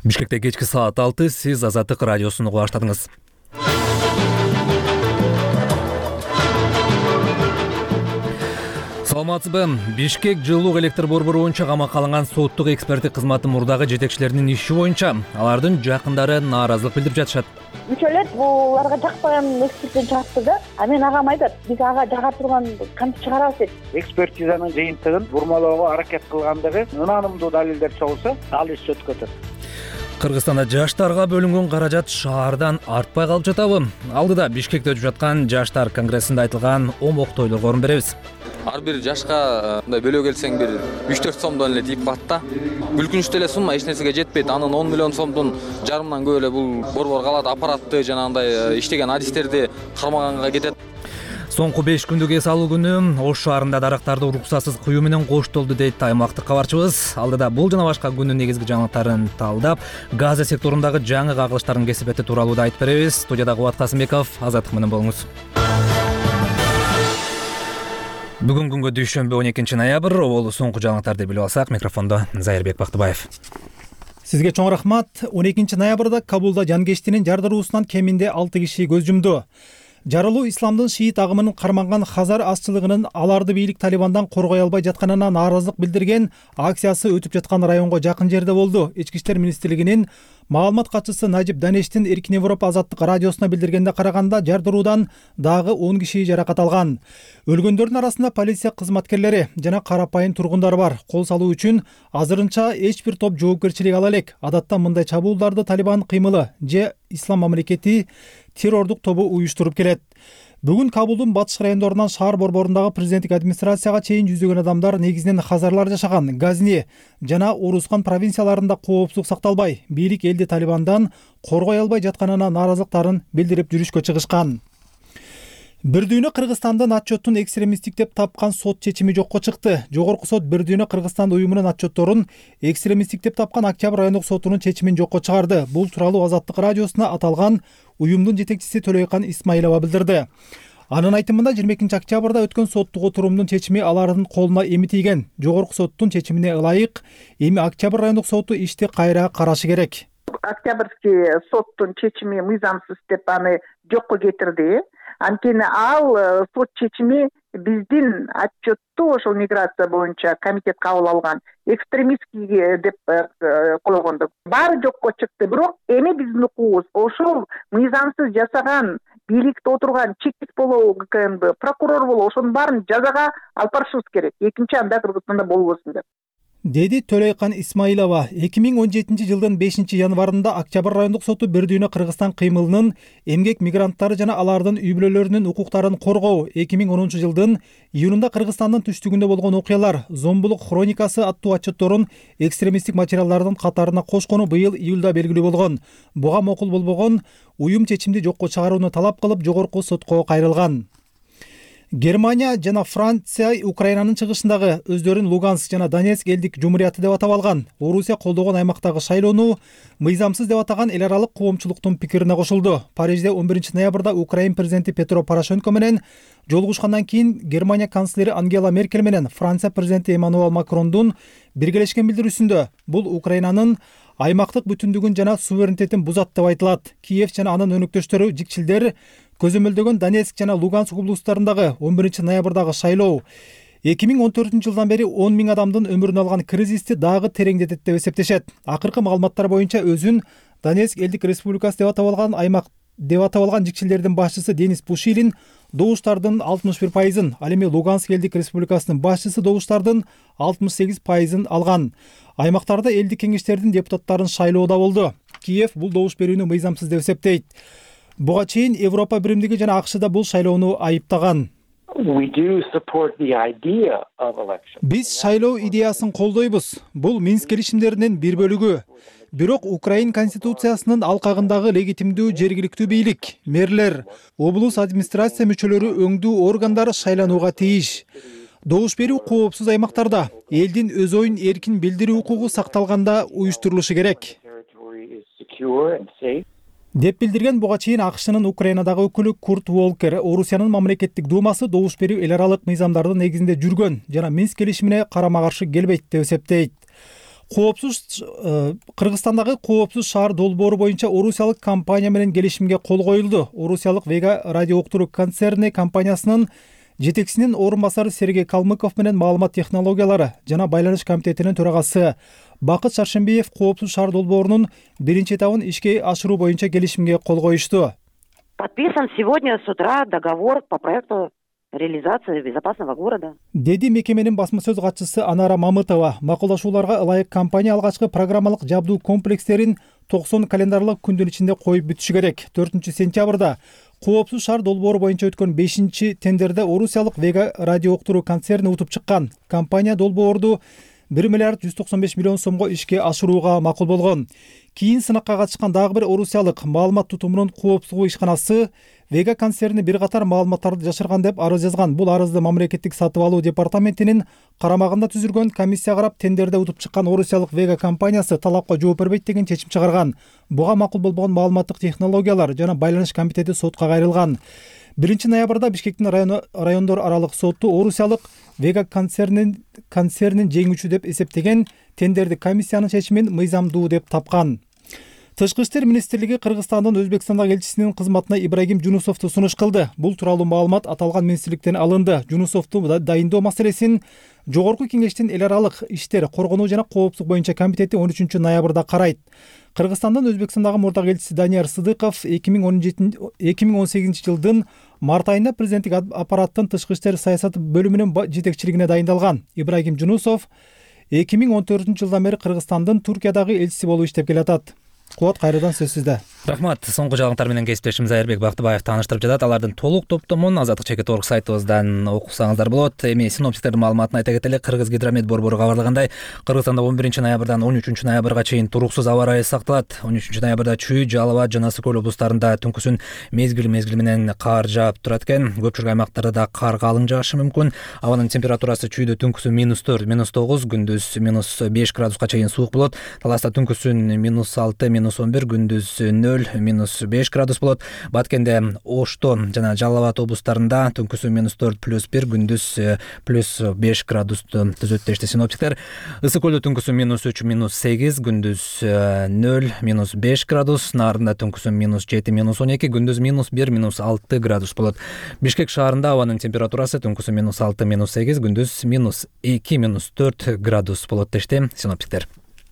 Бишкекте кечки саат 6, сиз Азаттык радиосун угуп баштадыңыз. Саламатсызбы? Бишкек жылуулук электр борбору боюнча камакка алынган соттук эксперттик кызматтын мурдагы жетекчилеринин иши боюнча алардын жакындары нааразылык билдирип жатышат. Мүчөлөр буларга жакпаган эксперттен чыгатты да, мен агам айтат, биз ага жага турган кантип чыгарабыз дейт. Экспертизанын жыйынтыгын бурмалоого аракет кылгандыгы ынанымдуу далилдер чогулса, ал иш өткө өтөт. Кыргызстанда жаштарга бөлүнгөн каражат шаардан артпай калып жатабы? Алдыда Бишкекте өтүп жаткан жаштар конгрессинде айтылган омоктойлорго орун беребиз. Ар бир жашка мындай бөлө келсең бир 3-4 сомдон эле тийип калат да. Бүлкүнчтүү эле сумма эч нерсеге жетпейт. Анын 10 миллион сомдун жарымынан көп эле бул борбор калат, аппаратты жанагындай иштеген адистерди кармаганга кетет. Соңку 5 күндүк эс алуу күнү Ош шаарында дарактарды уруксатсыз куюу менен коштолду дейт аймактык кабарчыбыз. Алдыда бул жана башка күндүн негизги жаңылыктарын талдап, газа секторундагы жаңы кагылыштардын кесепети тууралуу да айтып беребиз. Студияда Кубат Касымбеков, Азаттык менен болуңуз. Бүгүн күнгө дүйшөмбү 12 ноябрь, оболу соңку жаңылыктарды билип алсак, микрофондо Зайырбек Бактыбаев. Сизге чоң рахмат. 12 ноябрда Кабулда жанкештинин жардыруусунан кеминде 6 киши көз жумду. Жарылуу исламдын шиит агымынын карманган Хазар азчылыгынын аларды бийлик Талибандан коргой албай жатканына нааразылык билдирген акциясы өтүп жаткан районго жакын жерде болду. Ички иштер министрлигинин маалымат катчысы Najib Daneshtин Эркин Европа Азаттык радиосуна билдиргенде караганда жардыруудан дагы 10 киши жаракат алган. Өлгөндөрдүн арасында полиция кызматкерлери жана карапайым тургундар бар. Кол салуу үчүн азырынча эч бир топ жоопкерчилик ала элек. Адатта мындай чабуулдарды Талибан кыймылы же Ислам мамлекети террордук тобу уюштуруп келет. Бүгүн Кабулдун батыш райондорунан шаар борборундагы президенттик администрацияга чейин жүзөгөн адамдар негизинен хазарлар жашаган Газни жана Урускан провинцияларында коопсуздук сакталбай, бийлик элди Талибандан коргой албай жатканына нааразылыктарын билдирип жүрүшкө чыгышкан. Бир дүйнө Кыргызстандын отчеттун экстремисттик деп тапкан сот чечими жокко чыкты. Жогорку сот Бир дүйнө Кыргызстан уюмунун отчетторун экстремисттик деп тапкан Октябрь райондук сотунун чечимин жокко чыгарды. Бул тууралуу Азаттык радиосуна аталган уюмдун жетекчиси Төлөйкан Исмаилова билдирди. Анын айтымында 22 октябрда өткөн соттук отурумдун чечими алардын колуна эми тийген. Жогорку соттун чечимине ылайык, эми Октябрь райондук соту ишти кайра карашы керек. Октябрьский соттун чечими мыйзамсыз деп аны жокко кетирди. Анткени ал сот чечими биздин отчетту ошол миграция боюнча комитет кабыл алган экстремистский деп койгондо баары жокко чыкты. Бирок эми биздин укугубуз ошол мыйзамсыз жасаган бийликте отурган чекит болобу, КНБ прокурор болобу, ошонун баарын жазага алып барышыбыз керек. Экинчи анда Кыргызстанда болбосун деп деди Төлөйкан Исмаилова. 2017 жылдын 5 январында Октябрь райондук соту Бир дүйнө Кыргызстан кыймылынын эмгек мигранттары жана алардын үй бүлөлөрүнүн укуктарын коргоо, 2010 жылдын июнунда Кыргызстандын түштүгүндө болгон окуялар, зомбулук хроникасы аттуу отчетторун экстремисттик материалдардын катарына кошкону быйыл июлда белгилүү болгон. Буга макул болбогон уюм чечимди жокко чыгарууну талап кылып жогорку сотко кайрылган. Германия жана Франция Украинанын чыгышындагы өздөрүн Луганск жана Донецк элдик жумурияты деп атап алган Орусия колдогон аймактагы шайлоону мыйзамсыз деп атаган эл аралык коомчулуктун пикирине кошулду. Парижде 11 ноябрда Украин президенти Петро Порошенко менен жолугушкандан кийин Германия канцлери Ангела Меркель менен Франция президенти Эммануэл Макрондун биргелешкен билдирүүсүндө бул Украинанын аймактык бүтүндүгүн жана суверенитетин бузат деп айтылат. Киев жана анын өнөктөштөрү жикчилдер көзөмөлдөгөн Донецк жана Луганск облустарындагы 11 ноябрдагы шайлоо 2014 жылдан бери 10 000 адамдын өмүрүн алган кризисти дагы тереңдетет деп эсептешет. Акыркы маалыматтар боюнча өзүн Донецк элдик республикасы деп атап алган аймак деп атап алган жикчилдердин башчысы Денис Пушилин добуштардын 61%, ал эми Луганск элдик республикасынын башчысы добуштардын 68%ын алган. Аймактарда элдик кеңештердин депутаттарын шайлоодо болду. Киев бул добуш берүүнү мыйзамсыз деп эсептейт. Буга чейин Европа биримдиги жана АКШда бул шайлоону айыптаган. Биз шайлоо идеясын колдойбуз. Бул Минск келишимдеринин бир бөлүгү. Бирок Украин конституциясынын алкагындагы легитимдүү жергиликтүү бийлик, мэрлер, облус администрация мүчөлөрү өңдүү органдар шайланууга тийиш. Добуш берүү коопсуз аймактарда элдин өз оюн эркин билдирүү укугу сакталганда уюштурулушу керек деп билдирген буга чейин АКШнын Украинадагы өкүлү Курт Волкер. Орусиянын мамлекеттик думасы добуш берүү эл аралык мыйзамдардын негизинде жүргөн жана Минск келишимине карама каршы келбейт деп эсептейт. Кыргызстандагы коопсуз шаар долбоору боюнча орусиялык компания менен келишимге кол коюлду. Орусиялык Вега радио уктуруу концерни компаниясынын жетекчисинин орун басары Сергей Калмыков менен маалымат технологиялары жана байланыш комитетинин төрагасы Бакыт Шаршембиев коопсуз шаар долбоорунун биринчи этабын ишке ашыруу боюнча келишимге кол коюшту. Подписан сегодня с утра договор по проекту реализации безопасного города. Деди мекеменин басма сөз катчысы Анара Мамытова. Макулдашууларга ылайык компания алгачкы программалык жабдуу комплекстерин 90 календарлык күндүн ичинде коюп бүтүшү керек. 4-сентябрда коопсуз шаар долбоору боюнча өткөн 5-чи тендерде орусиялык Вега радио уктуруу концерни утуп чыккан. Компания долбоорду 1 миллиард 195 миллион сомго ишке ашырууга макул болгон. Кийин сынакка катышкан дагы бир орусиялык маалымат тутумунун коопсуздугу ишканасы Вега концерни бир катар маалыматтарды жашырган деп арыз жазган. Бул арызды мамлекеттик сатып алуу департаментинин карамагында түзүлгөн комиссия карап, тендерде утуп чыккан орусиялык Вега компаниясы талапка жооп бербейт деген чечим чыгарган. Буга макул болбогон маалыматтык технологиялар жана байланыш комитети сотко кайрылган. 1 ноябрда Бишкектин райондор аралык соту орусиялык Вега концернин жеңүүчү деп эсептеген тендерди комиссиянын чечимин мыйзамдуу деп тапкан. Тышкы иштер министрлиги Кыргызстандын Өзбекстандагы элчисинин кызматына Ибрагим Жунусовду сунуш кылды. Бул тууралуу маалымат аталган министрликтен алынды. Жунусовду дайындоо маселесин Жогорку кеңештин эл аралык иштер, коргонуу жана коопсуздук боюнча комитети 13 ноябрда карайт. Кыргызстандын Өзбекстандагы мурдагы элчиси Данияр Сыдыков 2018 жылдын март айында президенттик аппараттын тышкы иштер саясаты бөлүмүнүн жетекчилигине дайындалган. Ибрагим Жунусов 2014 жылдан бери Кыргызстандын Туркиядагы элчиси болуп иштеп келатат. Кубат, кайрадан сөз сизде. Рахмат. Соңку жаңылыктар менен кесиптешим Айырбек Бактыбаев тааныштырып жатат. Алардын толук топтомун Азаттык чекит орг сайтыбыздан окусаңыздар болот. Эми синоптиктердин маалыматын айта кетели. Кыргызгидромет борбору кабарлагандай, Кыргызстанда 11 ноябрдан 13 ноябрга чейин туруксуз аба ырайы сакталат. 13 ноябрда Чүй, Жалал абад жана Ысык көл облустарында түнкүсүн мезгил менен кар жаап турат экен. Көпчүлүк аймактарда да кар калың жаашы мүмкүн. Абанын температурасы Чүйдө түнкүсүн -4, -9, күндүз -5 градуска чейин суук болот. Таласта түнкүсүн -6, -11, күндүз 0, -5 градус болот. Баткенде, Ошто жана Жалал абад облустарында түнкүсүн -4 +1, күндүз +5 градусту түзөт дешти синоптиктер. Ысык көлдө түнкүсүн -3, -8, күндүз 0, -5 градус. Наарында түнкүсүн -7, -12, күндүз -1, -6 градус болот. Бишкек шаарында абанын температурасы түнкүсүн -6, -8, күндүз -2, -4 градус болот дешти синоптиктер.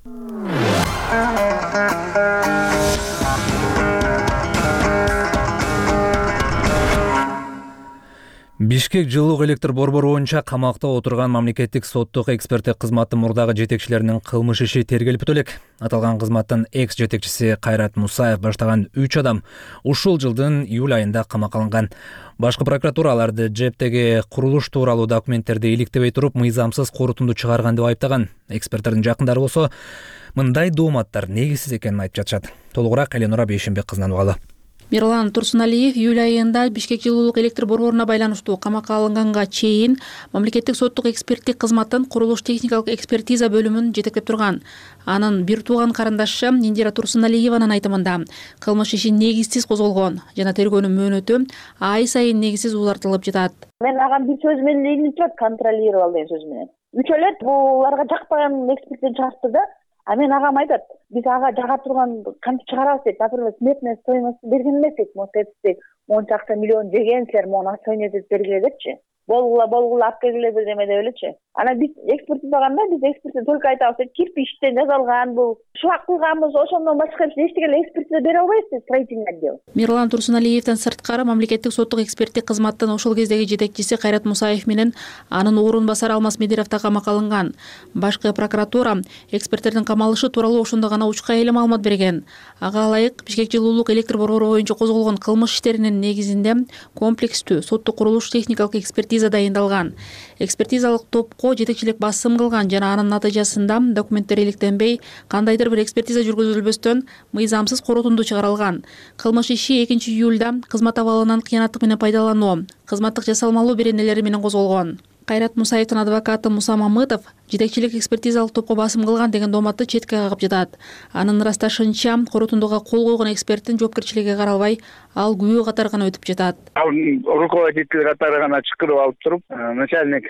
Бишкек жылуулук электр борбору боюнча камакта отурган мамлекеттик соттук эксперттик кызматтын мурдагы жетекчилеринин кылмыш иши тергелип өтө элек. Аталган кызматтын экс жетекчиси Кайрат Мусаев баштаган 3 адам ушул жылдын июль айында камакка алынган. Башкы прокуратура аларды жептеги курулуш тууралуу документтерди иликтебей туруп мыйзамсыз корутунду чыгарган деп айыптаган. Эксперттердин жакындары болсо мындай дооматтар негизсиз экенин айтып жатышат. Толугураак Эленора Бейшенбек кызынан угалы. Мирлан Турсуналиев июль айында Бишкек жылуулук электр борборуна байланыштуу камакка алынганга чейин мамлекеттик соттук эксперттик кызматтын курулуш техникалык экспертиза бөлүмүн жетектеп турган. Анын бир тууган карындашы Индира Турсуналиеванын айтымында кылмыш иши негизсиз козголгон жана тергөөнүн мөөнөтү ай сайын негизсиз узартылып жатат. Мен агам бир сөз менен илинип жатат, контролировал деген сөз менен. Үчөлөт буларга жакпаган эксперттен чыгышты да. А мен агам айтат, биз ага жага турган кантип чыгарабыз дейт. Например, сметная стоимость берген эмес дейт. Мотетсек 10 чакта миллион жегенсилер, мону стоимость бергиле депчи. Болгула алып келгиле бирдеме деп элечи. Анан биз экспертизаганда биз экспертиза только айтабыз дейт, кирпичтен жасалган бул, шулак кылганбыз, ошондон башка эчтеге экспертиза бере албайбыз дейт, строительный отдел. Мирлан Турсуналиевден сырткары мамлекеттик соттук эксперттик кызматтын ошол кездеги жетекчиси Кайрат Мусаев менен анын орун басары Алмаз Медеров да камакка алынган. Башкы прокуратура эксперттердин камалышы тууралуу ошондо гана учка эле маалымат берген. Ага ылайык Бишкек жылуулук электр борбору боюнча козголгон кылмыш иштеринин негизинде комплекстүү соттук курулуш техникалык экспертиза дайындалган. Экспертизалык топко жетекчилик басым кылган жана анын натыйжасында документтер иликтенбей, кандайдыр бир экспертиза жүргүзүлбөстөн мыйзамсыз корутунду чыгарылган. Кылмыш иши 2 июлда кызмат абалынан кыянаттык менен пайдалануу, кызматтык жасалмалуу беренелери менен козголгон. Кайрат Мусаевдин адвокаты Муса Мамытов жетекчилик экспертизалык топко басым кылган деген дооматты четке кагып жатат. Анын ырасташынча, корутундуга кол койгон эксперттин жоопкерчилиги каралбай, ал күбө катары гана өтүп жатат. Ал руководитель катары гана чакырып алып туруп, начальник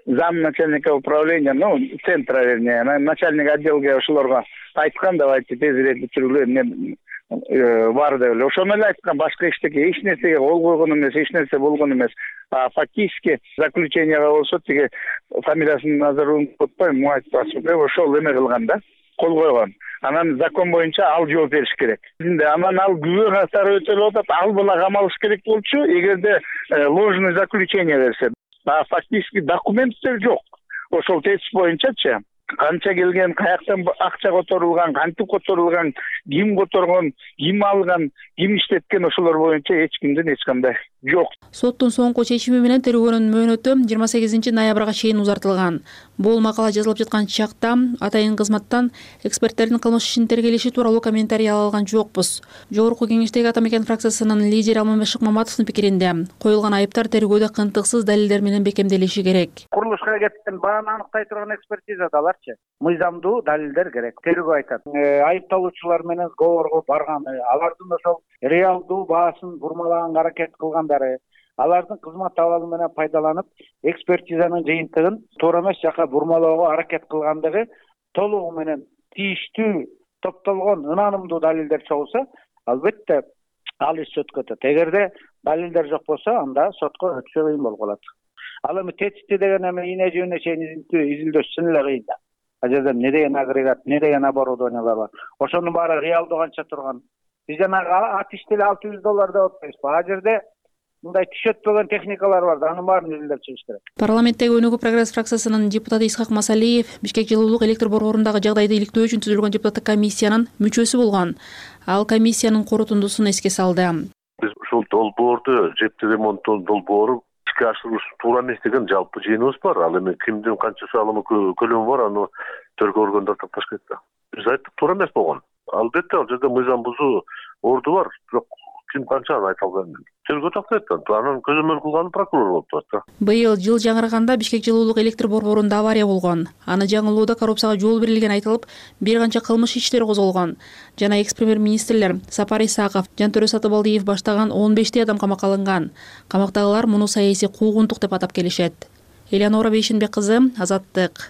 замначальника управления, центра, вернее, начальник отделга ошолорго айткан, давайте тезирээк бүтүргүлө эмне бар деп эле. Ошону эле айткан, башка эчтеке эч нерсеге кол койгон эмес, эч нерсе болгон эмес. Фактически заключенияга болсо тиги фамилиясын азыр унутпайм, ошол эме кылган да, кол койгон. Анан закон боюнча ал жооп бериш керек. Анан ал күбө катары өтөлүп атат, ал бала камалыш керек болчу, эгерде ложный заключение берсе. Фактически документтер жок. Ошол тезис боюнчачы канча келген, каяктан акча которулган, кантип которулган, ким которгон, ким алган, ким иштеткен, ошолор боюнча эч кимдин эч кандай жок. Соттун соңку чечими менен тергөөнүн мөөнөтү 28 ноябрга чейин узартылган. Бул макала жазылып жаткан чакта атайын кызматтан эксперттердин кылмыш ишин тергелеши тууралуу комментарий ала алган жокпуз. Жогорку кеңештеги Атамекен фракциясынын лидери Алмамбет Шыкмаматовдун пикиринде коюлган айыптар тергөөдө кынтыксыз далилдер менен бекемделиши керек. Курулушка кеткен бааны аныктай турган экспертизадаларчы мыйзамдуу далилдер керек. Тергөө айтат, айыпталуучулар менен сговорго барганы, алардын ошол реалдуу баасын бурмалаганга аракет кылгандары, алардын кызмат абалы менен пайдаланып экспертизанын жыйынтыгын туура эмес жака бурмалоого аракет кылгандыгы толугу менен тийиштүү топтолгон ынанымдуу далилдер чогулса, албетте ал иш сотко өтөт. Эгерде далилдер жок болсо, анда сотко өтүшү кыйын болуп калат. Ал эми тетикти деген эми ийне жөнүнө чейин изилдөөсү чын эле кыйын да. Ал жерде эмне деген агрегат, эмне деген оборудованиялар бар. Ошонун баары реалдуу канча турган. Биз жанагы ат иштели $600 деп атпайбызбы? А жерде мындай түш өтпөгөн техникалар бар да, анын баарын изилдеп чыгыш керек. Парламенттеги Өнүгүү прогресс фракциясынын депутаты Исхак Масалиев Бишкек жылуулук электр борборундагы жагдайды иликтөө үчүн түзүлгөн депутаттык комиссиянын мүчөсү болгон. Ал комиссиянын корутундусун эске салды. Биз ушул долбоорду, жептик ремонттоо долбоору ишке ашырыш туура эмес деген жалпы жыйыныбыз бар. Ал эми кимдин канча салымы көлөмү бар, аны төргө органдар тапташ керек да. Биз айттык, туура эмес болгон. Албетте ал жерде мыйзам бузуу орду бар, бирок ким канча айта албайм. Тергөө тактайт да, анын көзөмөл кылганы прокурор болуп турат да. Быйыл жыл жаңырганда Бишкек жылуулук электр борборунда авария болгон. Аны жаңылоодо коррупцияга жол берилген айтылып, бир канча кылмыш иштери козголгон. Жана экс-премьер-министрлер Сапар Исаков, Жантөрө Сатыбалдиев баштаган 15 адам камакка алынган. Камактагылар муну саясий куугунтук деп атап келишет. Элеонора Бейшенбек кызы, Азаттык.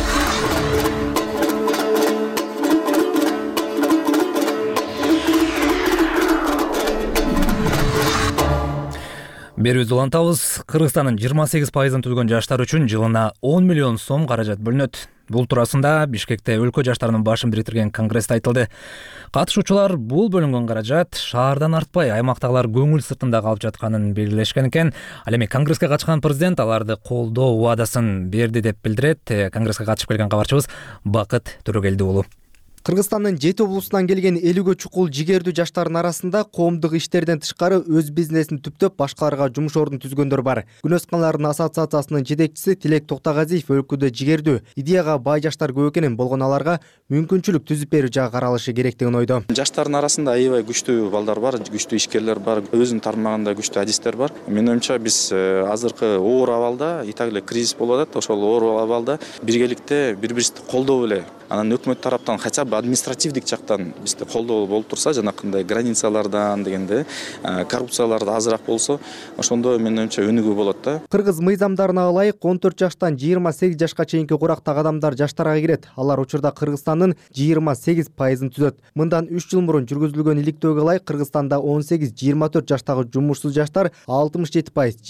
Берүүбүздү улантабыз. Кыргызстандын 28% түзгөн жаштар үчүн жылына 10 миллион сом каражат бөлүнөт. Бул туурасында Бишкекте өлкө жаштарынын башын бириктирген конгрессте айтылды. Катышуучулар бул бөлүнгөн каражат шаардан артпай аймактагылар көңүл сыртында калып жатканын белгилешкен экен. Ал эми конгресске катышкан президент аларды колдоо убадасын берди деп билдирет. Конгресске катышып келген кабарчыбыз Бакыт Төрөгелди уулу. Кыргызстандын 7 облусунан келген 50гө чукул жигердүү жаштардын арасында коомдук иштерден тышкары өз бизнесин түптөп башкаларга жумуш ордун түзгөндөр бар. Күнөс Каналардын ассоциациясынын жетекчиси Тилек Токтогазиев өлкөдө жигердүү, идеяга бай жаштар көп экенин, болгон аларга мүмкүнчүлүк түзүп берүү жагы каралышы керектигин ойдо. Жаштардын арасында аябай күчтүү балдар бар, күчтүү ишкерлер бар, өзүнүн тармагында күчтүү адистер бар. Менин оюмча биз азыркы оор абалда, и так эле кризис болуп атат, ошол оор абалда биргеликте бири-бирибизди колдоп эле, анан өкмөт тараптан хотя бы административдик жактан бизде колдоо болуп турса, жанакындай границалардан дегенде коррупциялар да азыраак болсо, ошондо менин оюмча өнүгүү болот да. Кыргыз мыйзамдарына ылайык 14 жаштан 28 жашка чейинки курактагы адамдар жаштарга кирет. Алар учурда Кыргызстандын 28%-ын түзөт. Мындан 3 жыл мурун жүргүзүлгөн иликтөөгө ылайык Кыргызстанда 18-24 жаштагы жумушсуз жаштар 67%,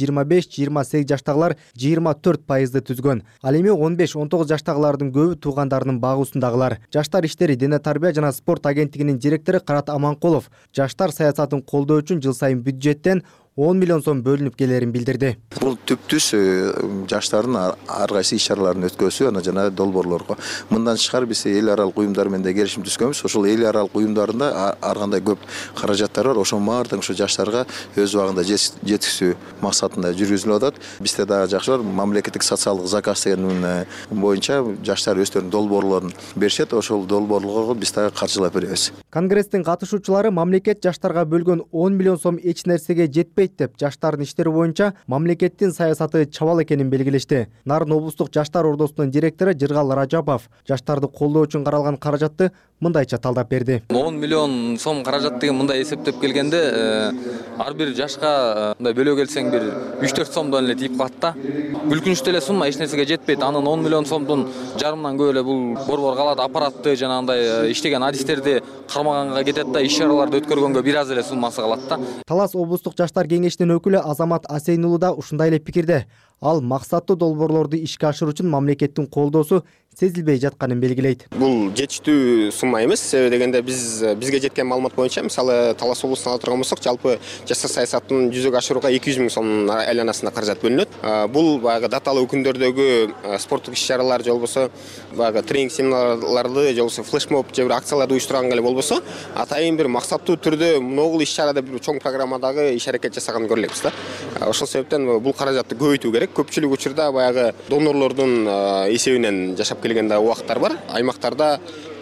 25-28 жаштагылар 24%-ды түзгөн. Ал эми 15-19 жаштагылардын көбү туугандарынын багуусундагылар. Жаштар иштери дене тарбия жана спорт агенттигинин директору Карат Аманкулов жаштар саясатын колдоо үчүн жыл сайын бюджеттен 10 миллион сом бөлүнүп келерин билдирди. Бул түптүс жаштардын ар кайсы иш-чараларын өткөзүү, ана жана долбоорлорго. Мындан тышкары биз эл аралык уюмдар менен да келишим түзгөнбүз. Ошол эл аралык уюмдарында ар кандай көп каражаттар бар. Ошонун баардыгын ушу жаштарга өз убагында жеткизүү максатында жүргүзүлүп атат. Бизде дагы жакшы бар, мамлекеттик социалдык заказ деген боюнча жаштар өздөрүнүн долбоорлорун беришет. Ошол долбоорлорго биз дагы каржылап беребиз. Конгресстин катышуучулары мамлекет жаштарга бөлгөн 10 миллион сом эч нерсеге жетпейт жетпейт деп жаштардын иштери боюнча мамлекеттин саясаты чабал экенин белгилешти. Нарын облустук жаштар ордосунун директору Жыргал Ражапов жаштарды колдоо үчүн каралган каражатты мындайча талдап берди. 10 миллион сом каражат деген мындай эсептеп келгенде ар бир жашка мындай бөлө келсең бир 3-4 сомдон эле тийип калат да. Бүлкүнчтүү эле сумма эч нерсеге жетпейт. Анын 10 миллион сомдун жарымынан көп эле бул борбор калаат аппаратты жанагындай иштеген адистерди кармаганга кетет да, иш чараларды өткөргөнгө бир аз эле суммасы калат да. Талас облустук жаштар кеңешинин өкүлү Азамат Асейн уулу да ушундай эле пикирде. Ал максаттуу долбоорлорду ишке ашыруу үчүн мамлекеттин колдоосу сезилбей жатканын белгилейт. Бул жетиштүү сумма эмес, себеби дегенде бизге жеткен маалымат боюнча, мисалы Талас облусун ала турган болсок, жалпы жаштар саясатын жүзөгө ашырууга 200 миң сомдун айланасында каражат бөлүнөт. Бул баягы даталуу күндөрдөгү спорттук иш-чаралар же болбосо баягы тренинг семинарларды же болбосо флешмоб же бир акцияларды уюштурганга эле болбосо, атайын бир максаттуу түрдө могул иш-чарада бир чоң программадагы иш-аракет жасаган көрүлөбүз да. Ошол себептен бул каражатты көбөйтүү керек. Көпчүлүк учурда баягы донорлордун эсебинен жашап келген да убактар бар. Аймактарда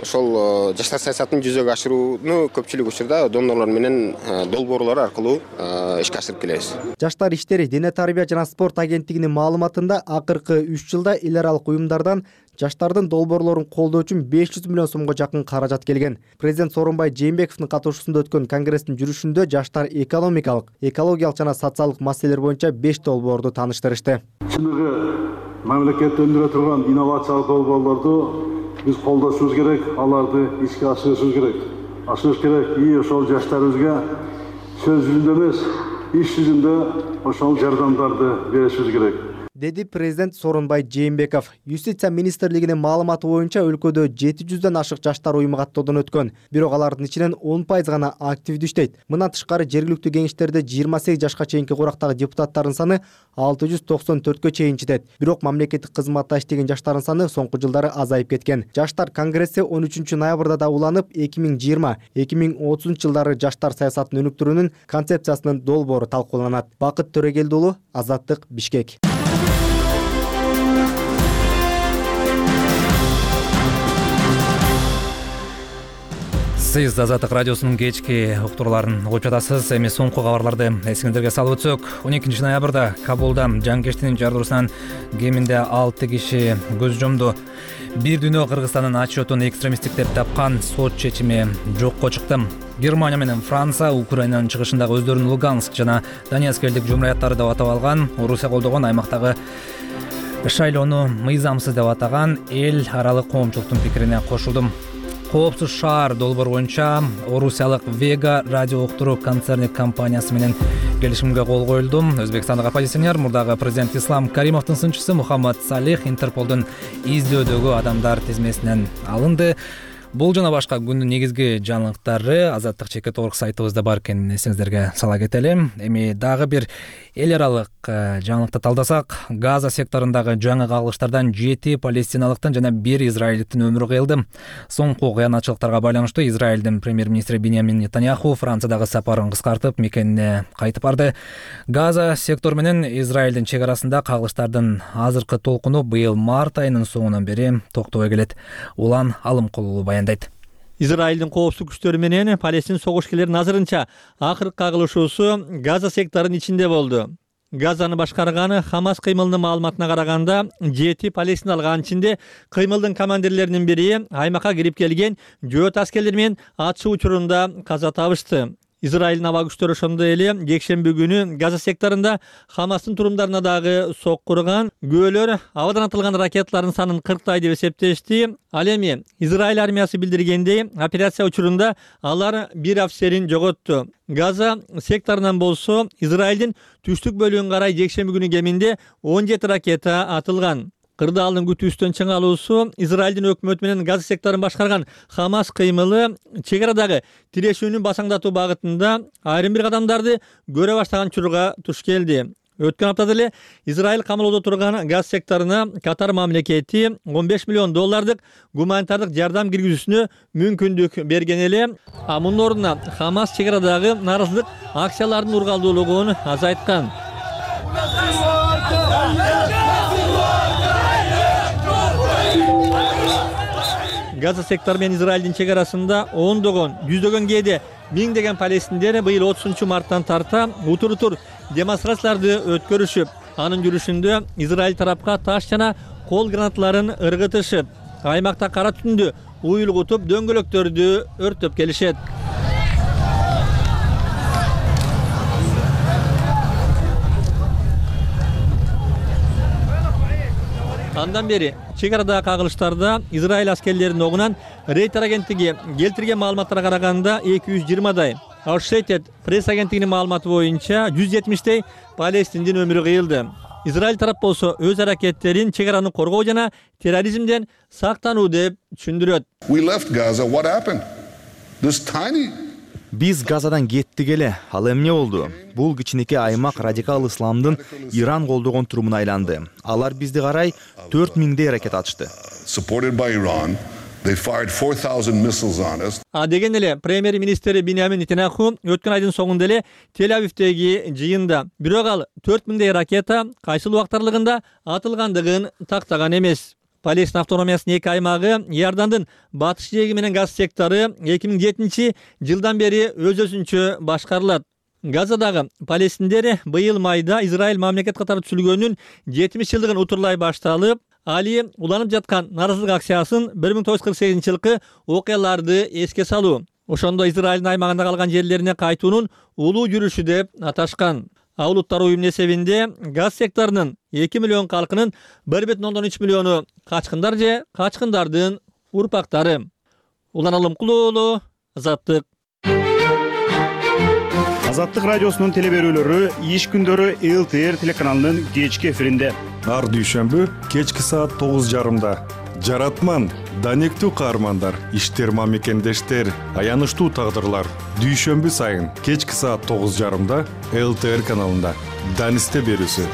ошол жаштар саясатын жүзөгө ашырууну көпчүлүк учурда донорлор менен долбоорлор аркылуу ишке ашырып келебиз. Жаштар иштери Дене тарбия жана спорт агенттигинин маалыматында акыркы 3 жылда эл аралык уюмдардан жаштардын долбоорлорун колдоо үчүн 500 миллион сомго жакын каражат келген. Президент Сооронбай Жээнбековдун катышуусунда өткөн конгресстин жүрүшүндө жаштар экономикалык, экологиялык жана социалдык маселелер боюнча 5 долбоорду тааныштырышты. Чыныгы мамлекет өндүрө турган инновациялык долбоорлорду биз колдошубуз керек, аларды ишке ашырышыбыз керек. И ошол жаштарыбызга сөз жүзүндө эмес, иш жүзүндө ошол жардамдарды беришибиз керек, деди президент Сооронбай Жээнбеков. Юстиция министрлигинин маалыматы боюнча өлкөдө 700дөн ашык жаштар уюму каттоодон өткөн. Бирок алардын ичинен 10% гана активдүү иштейт. Мындан тышкары жергиликтүү кеңештерде 28 жашка чейинки курактагы депутаттардын саны 694кө чейин жетет. Бирок мамлекеттик кызматта иштеген жаштардын саны соңку жылдары азайып кеткен. Жаштар конгресси 13 ноябрда да уланып, 2020-2030 жылдары жаштар саясатын өнүктүрүүнүн концепциясынын долбоору талкууланат. Бакыт Төрөгелди уулу, Азаттык, Бишкек. Сиз Азаттык радиосунун кечки уктурууларын угуп жатасыз. Эми соңку кабарларды эсиңиздерге салып өтсөк, 12 ноябрда Кабулда жанкештин жардыруусунан кеминде 6 киши көз жумду. Бир дүйнө Кыргызстандын отчетун экстремисттик деп тапкан сот чечими жокко чыкты. Германия менен Франция Украинанын чыгышындагы өздөрүнүн Луганск жана Донецк элдик жумураяттары деп атап алган, Орусия колдогон аймактагы шайлоону мыйзамсыз деп атаган эл аралык коомчулуктун пикирине кошулдум. Коопсуз шаар долбоор боюнча орусиялык Vega радио уктуруу концерндик компаниясы менен келишимге кол коюлду. Өзбекстандык оппозиционер мурдагы президент Ислам Каримовдун сынчысы Мухаммад Салих Интерполдун издөдөгү адамдар тизмесинен алынды. Бул жана башка күндүн негизги жаңылыктары Азаттык чекит орг сайтыбызда бар экенин эсиңиздерге сала кетели. Эми дагы бир эл аралык жаңылыкты талдасак, Газа секторундагы жаңы кагылыштардан 7 палестиналыктын жана 1 израилдиктин өмүрү кыйылды. Соңку кыянатчылыктарга байланыштуу Израилдин премьер-министри Биньямин Нетаньяху Франциядагы сапарын кыскартып, мекенине кайтып барды. Газа сектор менен Израилдин чек арасында кагылыштардын азыркы толкуну быйыл март айынын соңунан бери токтобой келет. Улан Алымкулуу баяндайт. Израилдин коопсуздук күчтөрү менен Палестин согушкерлеринин азырынча акыркы кагылышуусу Газа секторунун ичинде болду. Газаны башкарганы Хамас кыймылынын маалыматына караганда 7 палестиналык, анын ичинде кыймылдын командирлеринин бири аймакка кирип келген жөөт аскерлер менен атышуу учурунда каза табышты. Израилдин аба күчтөрү ошондой эле жекшемби күнү Газа секторунда Хамастын турумдарына дагы сокку урган. Күбөлөр абадан атылган ракеталардын санын 40 деп эсептешти. Ал эми Израиль армиясы билдиргендей, операция учурунда алар бир офицерин жоготту. Газа секторунан болсо Израилдин түштүк бөлүгүн карай жекшемби күнү кеминде 17 ракета атылган. Кырдаалдын күтүүсүнөн чың алуусу Израилдин өкмөтү менен Газа секторун башкарган Хамас кыймылы чек арадагы тирешүүнү басаңдатуу багытында айрым бир кадамдарды көрө баштаган чурга туш келди. Өткөн аптада эле Израиль камалоодо турган Газа секторуна Катар мамлекети $15 миллион гуманитардык жардам киргизүүсүнө мүмкүндүк берген эле. Мунун ордуна Хамас чек арадагы нааразычылык акцияларынын ургалдуулугун азайткан. Газа сектору менен Израилдин чек арасында ондогон, жүздөгөн кээде миңдеген палестиндер быйыл 30 марттан тарта утур демонстрацияларды өткөрүшүп, анын жүрүшүндө Израиль тарапка таш жана кол гранаталарын ыргытышып, аймакта кара түндү уюлгутуп дөңгөлөктөрдү өрттөп келишет. Андан бери чек арадагы кагылыштарда Израиль аскерлеринин огунан Рейтер агенттиги келтирген маалыматтарга караганда 220дай, Associated Press агенттигинин маалыматы боюнча 170дей палестиндин өмүрү кыйылды. Израиль тарап болсо өз аракеттерин чек араны коргоо жана терроризмден сактануу деп түшүндүрөт. Биз Газадан кеттик эле. Ал эмне болду? Бул кичинекей аймак радикал исламдын Иран колдогон турумуна айланды. Алар бизди карай 4000дей ракет атышты. Деген эле премьер-министри Биньямин Нетаньяху өткөн айдын соңунда эле Тель-Авивдеги жыйында бирок ал 4000дей ракета кайсыл убактарлыгында атылгандыгын тактаган эмес. Палестин автономиясынын эки аймагы Иордандын батыш жээги менен Газ сектору 2007 жылдан бери өз-өзүнчө башкарылат. Газадагы палестиндер быйыл майда Израиль мамлекет катары түзүлгөнүнүн 70 жылдыгын утурлай башталып, али уланып жаткан наразылык акциясын 1948 жылкы окуяларды эске салуу, ошондо Израилдин аймагында калган жерлерине кайтуунун улуу жүрүшү деп аташкан. Улуттар уюмунун эсебинде Газ секторунун 2 миллион калкынын 1,3 миллиону качкындар же качкындардын урпактары. Улан Алымкулуу, Азаттык. Азаттык радиосунун телеберүүлөрү иш күндөрү ЛТР телеканалынын кечки эфиринде. Ар дүйшөмбү кечки саат 9:30. Жаратман, данектүү каармандар, иштерма мекендештер, аянычтуу тагдырлар. Дүйшөмбү сайын кечки саат 9:30 ЛТР каналында. Данисте берүүсү.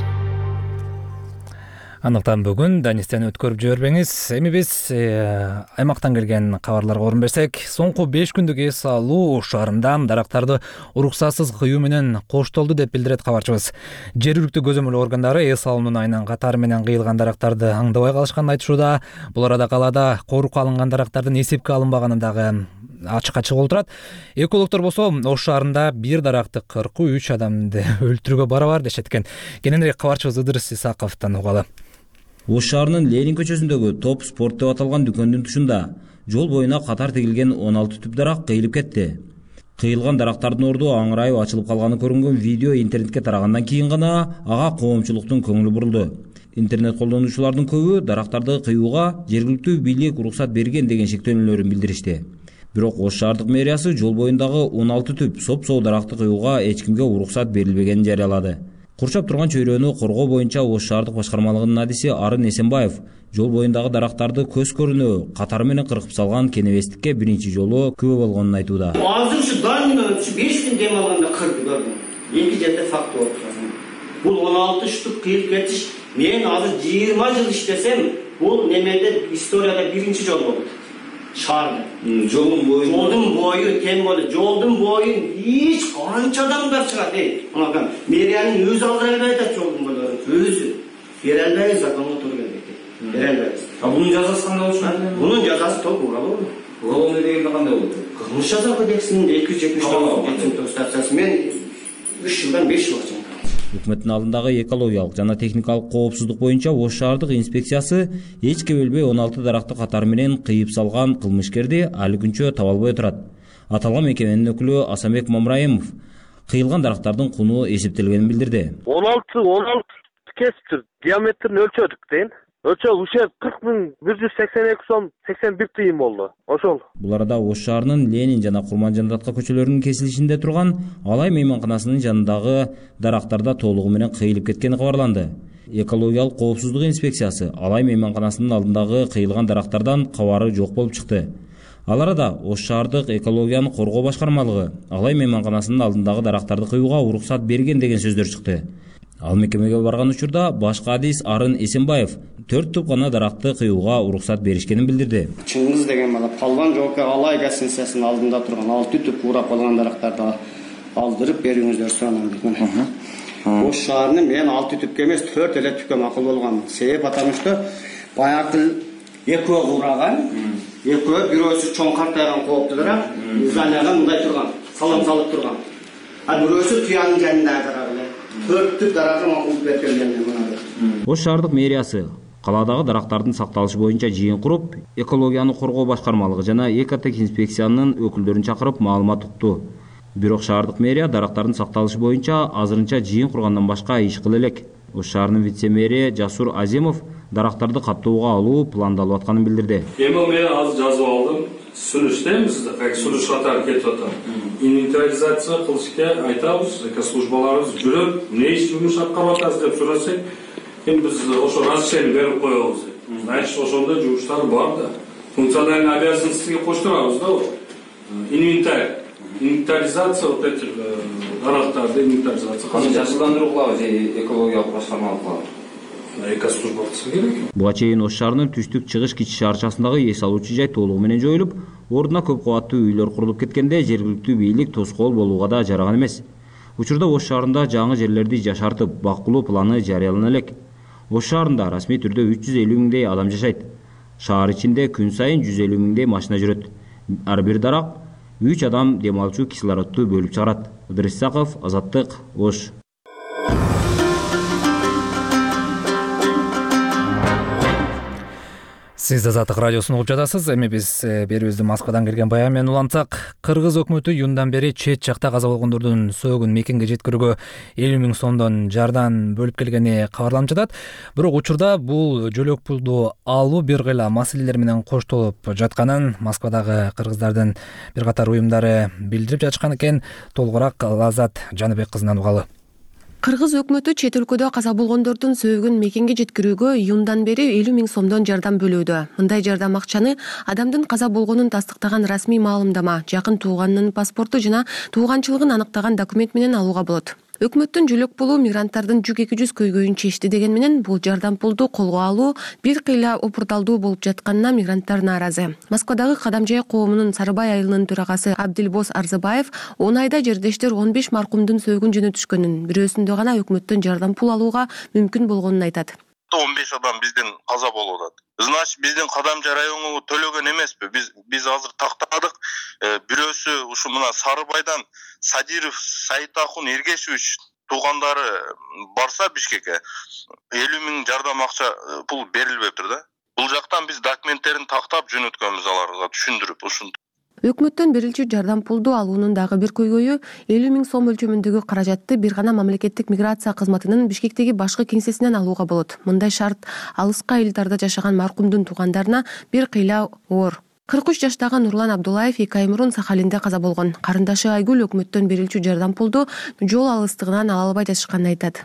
Андыктан бүгүн Данистен өткөрүп жибербеңиз. Эми биз аймактан келген кабарларга орун берсек, соңку 5 күндүк эс алуу шаарында дарактарды уруксатсыз кыюу менен коштолду деп билдирет кабарчыбыз. Жергиликтүү көзөмөл органдары эс алуунун айынан катары менен кыйылган дарактарды аңдабай калышканын айтышууда. Бул арада калаада корукка алынган дарактардын эсепке алынбаганы дагы ачык болуп турат. Экологдор болсо Ош шаарында бир даракты 43 адамды өлтүрүүгө барабар дешет экен. Кененирээк кабарчыбыз Ыдырыс Исаковдон угалы. Ош шаарынын Ленин көчөсүндөгү Топ спорт деп аталган дүкөндүн тушунда жол боюна катар тигилген 16 түп дарак кыйылып кетти. Кыйылган дарактардын орду аңырайып ачылып калганы көрүнгөн видео интернетке тарагандан кийин гана ага коомчулуктун көңүлү бурулду. Интернет колдонуучулардын көбү дарактарды кыюуга жергиликтүү бийлик уруксат берген деген шектөөнүүлөрүн билдиришти. Бирок Ош шаардык мэриясы жол боюндагы 16 түп сопсоо даракты кыюуга эч кимге уруксат берилбегенин жарыялады. Курчап турган чөйрөнү коргоо боюнча Ош шаардык башкармалыгынын адиси Арын Эсенбаев жол боюндагы дарактарды көз көрүнө катары менен кыркып салган кенебестикке биринчи жолу күбө болгонун айтууда. Азыр ушу данный 5 күн дем алганда кырды көрдүм. Эки жерде факт болуп турат. Бул 16 штук кыйылып кетиш. Мен азыр 20 жыл иштесем, бул немеде историяда биринчи жол болду. Шаарда. Жолдун бою тем болду. Жолдун боюн эч канча адамдар чыгат, Анакан мэриянын өзү алдыра албайт атат жолдун бойлорун. Өзү. Бере албайбыз, законго туура келбейт. Бере албайбыз. Бунун жазасы кандай болчу? Бунун жазасы топ угалы. Угалы дегенде кандай болду? Кылмыш жаза кодексинин 279 статьясы мен 3 жылдан 5 жыл ачам. Өкмөттүн алдындагы экологиялык жана техникалык коопсуздук боюнча Ош шаардык инспекциясы эчке бөлбөй 16 даракты катары менен кыйып салган кылмышкерди али күнчө таба албай турат. Аталган мекеменин өкүлү Асамбек Мамраимов кыйылган дарактардын куну эсептелгенин билдирди. 16 кесиптир диаметрин өлчөдүк дейин. Өлчөө ушул 40.182 сом 81 тыйын болду. Ошол. Бул арада Ош шаарынын Ленин жана Курманжандатка көчөлөрүнүн кесилишинде турган Алай мейманканасынын жанындагы дарактарда толугу менен кыйылып кеткени кабарланды. Экологиялык коопсуздук инспекциясы Алай мейманканасынын алдындагы кыйылган дарактардан кабары жок болуп чыкты. Ал арада Ош шаардык экологияны коргоо башкармалыгы Алай мейманканасынын алдындагы дарактарды кыюуга уруксат берген деген сөздөр чыкты. Ал мекемеге барган учурда башкы адис Арын Эсенбаев 4 туп гана даракты кыюуга уруксат беришкенин билдирди. Чыңгыз деген бала Палван жоопкер Алай гостиницасынын алдында турган 6 туп урап калган дарактарды алдырып берүүңүздөр суранам дейт. Ош шаарынын мен 6 түпкө эмес 4 эле түпкө макул болгон. Себеп потому что баягы экөө ураган экөө бирөөсү чоң картайган кооптураак зданияга мындай турган салам салып турган, а бирөөсү туянын жанында эле 4 түп даракты макулуп берген. Ош шаардык мэриясы каладагы дарактардын сакталышы боюнча жыйын куруп, экологияны коргоо башкармалыгы жана экотек инспекциянын өкүлдөрүн чакырып маалымат укту. Бирок шаардык мэрия дарактардын сакталышы боюнча азырынча жыйын кургандан башка иш кыла элек. Ош шаарынын вице-мэри Жасур Азимов дарактарды каттоого алуу пландалып атканын билдирди. Эми мен азыр жазып алдым. Сүрүштемиз, как сүрүш катары кетип атат. Инвентаризация кылышка айтабыз, экослужбаларыбыз жүрөт, эмне иш жумуш аткарып атасыз деп сурасак, biz ошо разрешение берип коебуз. Значит, ошондой жумуштар бар да. Функциональный обязанностьге коштурабыз да. Инвентаризация вот этих дарактарды инвентаризация. Кандай жашылдандыруу кылабыз, экологиялык башкармалык кылабыз. Экослужба кылса керек. Буга чейин Ош шаарынын түштүк чыгыш кичи шаарчасындагы эс алуучу жай толугу менен жоюлуп, ордуна көп кабаттуу үйлөр курулуп кеткенде жергиликтүү бийлик тоскоол болууга да жараган эмес. Учурда Ош шаарында жаңы жерлерди жашартып, бакылоо планы жарыялана элек. Ош шаарында расмий түрдө 350 миңдей адам жашайт. Шаар ичинде күн сайын 150 миңдей машина жүрөт. Ар бир дарак 3 адам дем алуучу кислородду бөлүп чыгарат. Ыдырыс Исаков, Азаттык, Ош. Сиз Азаттык радиосун угуп жатасыз. Эми биз берүүбүздү Москвадан келген баян менен улантсак, Кыргыз өкмөтү июндан бери чет жакта каза болгондордун сөөгүн мекенге жеткирүүгө 50 миң сомдон жардам бөлүп келгени кабарланып жатат. Бирок учурда бул жөлөк пулду алуу бир кыйла маселелер менен коштолуп жатканын Москвадагы кыргыздардын бир катар уюмдары билдирип жатышкан экен. Толугураак Лазат Жаныбек кызынан угалы. Кыргыз өкмөтү чет өлкөдө каза болгондордун сөөгүн мекенге жеткирүүгө июндан бери 50 миң сомдон жардам бөлүүдө. Мындай жардам акчаны адамдын каза болгонун тастыктаган расмий маалымдама, жакын тууганынын паспорту жана тууганчылыгын аныктаган документ менен алууга болот. Өкмөттүн жөлөк пулу мигранттардын 100-200 көйгөйүн чечти деген менен бул жардам пулду колго алуу бир кыйла опурталдуу болуп жатканына мигранттар нааразы. Москвадагы Кадамжай коомунун Сарыбай айылынын төрагасы Абдилбос Арзыбаев 10 айда жердештер 15 маркумдун сөөгүн жөнөтүшкөнүн, бирөөсүндө гана өкмөттөн жардам пул алууга мүмкүн болгонун айтат. 15 адам бизден каза болуп атат. Значит, биздин Кадамжай районуна төлөгөн эмеспи. Биз азыр тактадык. Бирөөсү ушу мына Сарыбайдан Садиров Сайтахун Эргешевич туугандары барса Бишкекке 50 миң жардам акча пул берилбептир да. Бул жактан биз документтерин тактап жөнөткөнбүз аларга түшүндүрүп ушунтип. Өкмөттөн берилчү жардам пулду алуунун дагы бир көйгөйү 50 миң сом өлчөмүндөгү каражатты бир гана мамлекеттик миграция кызматынын Бишкектеги башкы кеңсесинен алууга болот. Мындай шарт алыска айылдарда жашаган маркумдун туугандарына бир кыйла оор. 43 жаштагы Нурлан Абдулаев 2 ай мурун Сахалинде каза болгон. Карындашы Айгүл өкмөттөн берилчү жардам пулду жол алыстыгынан ала албай жатышканын айтат.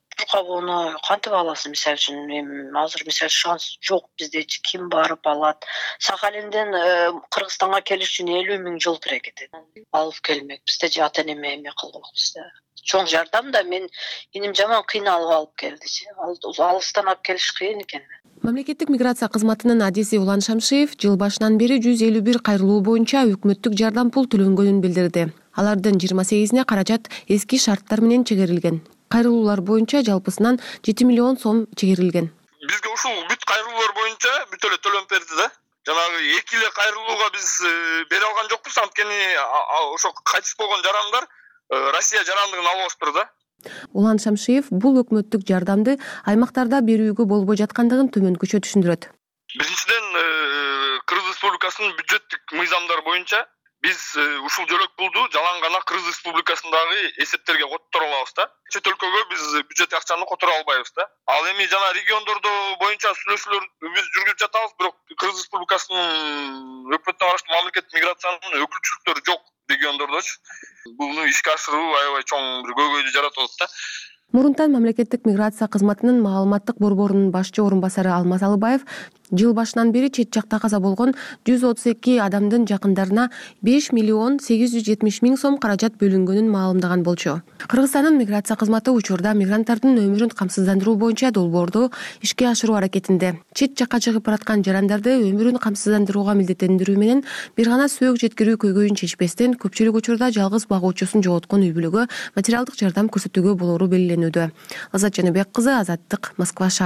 Буну кантип аласың, мисалы үчүн эми азыр мисалы шанс жок бизде, ким барып алат. Сахалинден Кыргызстанга келиш үчүн 50 миң жол керек экен. Алып келмек бизде же ата эне эме кылдык бизде. Чоң жардам да мен иним жаман кыйналып алып келди. Алыстан алып келиш кыйын экен. Мамлекеттик миграция кызматынын адиси Улан Шамшиев жыл башынан бери 151 кайрылуу боюнча өкмөттүк жардам пул төлөнгөнүн билдирди. Алардын 28-ине каражат эски шарттар менен чегерилген. Кайрылуулар боюнча жалпысынан 7 миллион сом чегерилген. Бизге ушул бүт кайрылуулар боюнча бүт эле төлөнүп берди да. Жанагы эки эле кайрылууга биз бере алган жокпуз, анткени ошо кайтыс болгон жарандар Россия жарандыгын алып алыштыр да. Улан Шамшиев бул өкмөттүк жардамды аймактарда берүүгө болбой жаткандыгын төмөнкүчө түшүндүрөт. Биринчиден Кыргыз Республикасынын бюджеттик мыйзамдары боюнча биз ушул жөлөк пулду жалаң гана Кыргыз Республикасындагы эсептерге которо алабыз да. Чет өлкөгө биз бюджет акчаны которо албайбыз да. Ал эми жана региондордо боюнча сүйлөшүүлөр биз жүргүзүп жатабыз, бирок Кыргыз Республикасынын өкмөттүнө караштуу мамлекеттик миграциянын өкүлчүлүктөрү жок региондордочу. Буну ишке ашыруу аябай чоң бир көйгөйдү жаратып атат да. Мурунтан мамлекеттик миграция кызматынын маалыматтык борборунун башчы орун басары Алмаз Алыбаев жыл башынан бери чет жакта каза болгон 132 адамдын жакындарына 5 миллион 870 миң сом каражат бөлүнгөнүн маалымдаган болчу. Кыргызстандын миграция кызматы учурда мигранттардын өмүрүн камсыздандыруу боюнча долбоорду ишке ашыруу аракетинде. Чет жакка чыгып бараткан жарандарды өмүрүн камсыздандырууга милдеттендирүү менен бир гана сөөк жеткирүү көйгөйүн чечпестен көпчүлүк учурда жалгыз багуучусун жоготкон үй бүлөгө материалдык жардам көрсөтүүгө болору белгиленүүдө. Азат Жаныбек кызы, Азаттык, Москва шаары.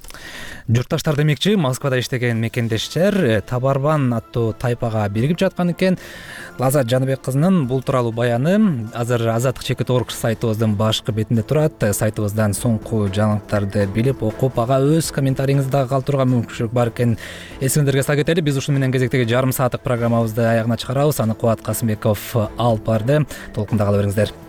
Журтташтар демекчи, Москвада иштеген мекендештер Табарбан аттуу тайпага биригип жаткан экен. Лазат Жаныбек кызынын бул тууралуу баяны азыр Азаттык чекит орг сайтыбыздын башкы бетинде турат. Сайтыбыздан соңку жаңылыктарды билип, окуп, ага өз комментарийиңизди дагы калтырууга мүмкүнчүлүк бар экен. Эсиңиздерге сала кетели, биз ушуну менен кезектеги жарым сааттык программабызды аягына чыгарабыз. Аны Кубат Касымбеков алып барды. Толкунда кала бериңиздер.